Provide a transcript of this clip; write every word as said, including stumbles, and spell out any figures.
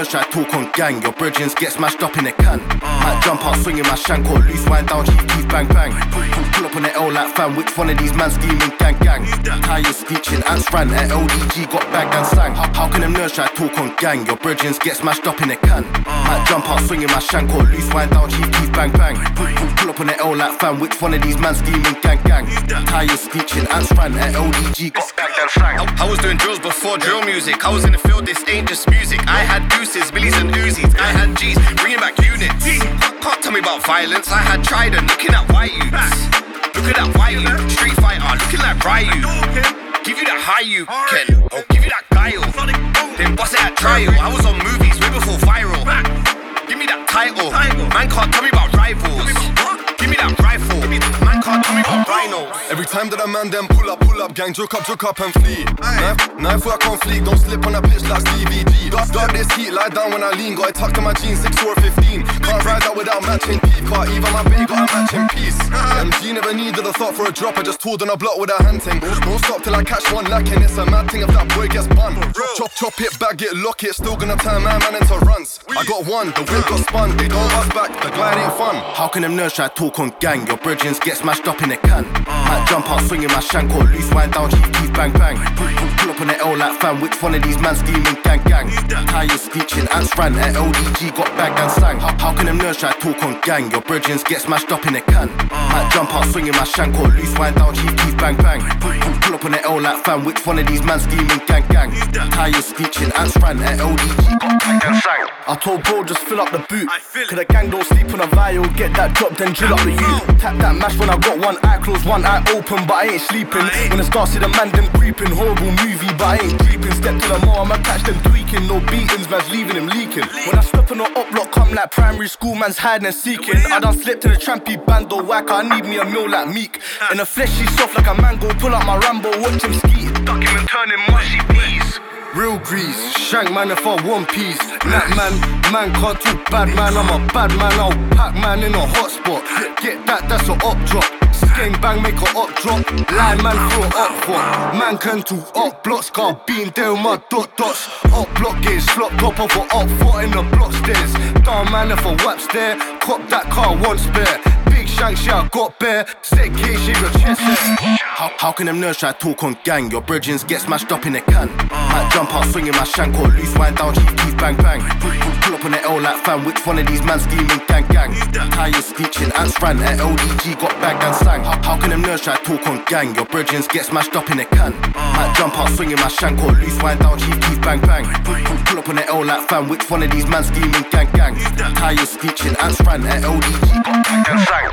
nerves try talk on gang. Your brethrens get smashed up in a can. Might jump out swinging my shank or loose wind down, chief keys bang bang. Pull, pull, pull up on the L like fam. Which one of these man scheming gang gang? Tires screeching, ants ran at L D G got bagged and sang. How, how can them nerves try talk on gang? Your brethrens get smashed up in a can. Might jump out swinging my shank or loose wind down, chief keys bang bang. Pull, pull, pull up on the L like fam. Which one of these man scheming gang gang? Tires screeching, ants ran at L D G got bagged and sang. I, I was doing drills before drill music. I was in the field, this ain't just music. I had deuces, billies and Uzis. I had G's, bringing back units. Can't tell me about violence. I had Trident, looking at white youths. Look at that white youth, Street Fighter, looking like Ryu. Give you that high you can, oh give you that guile. Then bust it at trial. I was on movies way before viral. Give me that title. Man can't tell me about rivals. Give me that rifle. Man can't tell me about rhinos. Every time that a man them pull up, pull up, gang, joke up, joke up and flee. Knife, knife work on fleek, don't slip on a pitch like D V D. Dog, dog this heat, lie down when I lean. Got it tucked in my jeans, six or fifteen. Can't ride out without matching peep. Can't even my bae got a matching piece. M G never needed a thought for a drop. I just told on a block with a hand thing. Don't stop till I catch one lacking. It's a mad thing if that boy gets bun. Chop, chop it, bag it, lock it. Still gonna turn my man into runs. I got one, the wheel got spun. They don't bust back, the glide ain't fun. How can them nerves try talk on gang? Your brethrens get smashed up in a can. Might jump out swinging my shank or loose wind down, chief keys bang bang. Pull, pull, pull up on the L like fam. Which one of these man scheming gang gang? Tires screeching, ants ran at L D G got bagged and sang. How, how can them nerves try talk on gang? Your brethrens get smashed up in a can. Might jump out swinging my shank or loose wind down, chief keys bang bang. Pull, pull, pull up on the L like fam. Which one of these man scheming gang gang? Tires screeching, ants ran at L D G got bagged and sang. I told bro just fill up the boot. Cause the gang don't sleep on a vial. Get that drop then drill up the youth. Tap that mash when I got one eye closed, one eye open, but I ain't sleeping. When the stars see the man them creeping. Horrible movie, but I ain't creeping. Step to the mall, I'ma catch them tweaking. No beatings, man's leaving him leaking. When I step on the up block, come like primary school, man's hiding and seeking. I done slipped in the trampy bando whack. I need me a meal like Meek. In the flesh, she's soft like a mango. Pull out my Rambo, watch him ski. Duck him and turn him mushy peas. Real grease, shank man if I one piece. Nat man, man can't talk bad man. I'm a bad man, I'll pack man in a hot spot. Get that, that's a up drop. Gang bang make a up drop. Line man throw up for. Man can do up blocks. Got being there with my dot dots. Up block gauge, flop top off a up foot in the block stairs. Down man if a whap's there. Cop that car one spare. Big shanks, yeah I got bare. Set cage, shake your chest. How, how can them nerves try talk on gang? Your brethrens get smashed up in a can. Might jump out swinging my shank or loose wind down, chief keys bang bang. Pull, pull, pull up on the L like fam. Which one of these man scheming gang gang? Tires screeching, ants ran at L D G got bagged and sang. How, how can them nerves try talk on gang? Your brethrens get smashed up in a can. Might jump out swinging my shank or loose wind down, chief keys bang bang. Pull, pull, pull up on the L like fam. Which one of these man scheming gang gang? Tires screeching, ants ran at L D G got bagged and sang.